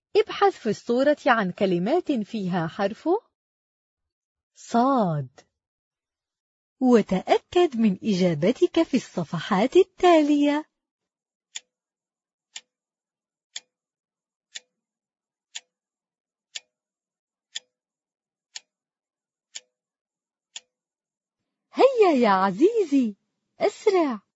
ابحث في الصورة عن كلمات فيها حرف صاد، وتأكد من إجابتك في الصفحات التالية. هيا يا عزيزي، أسرع.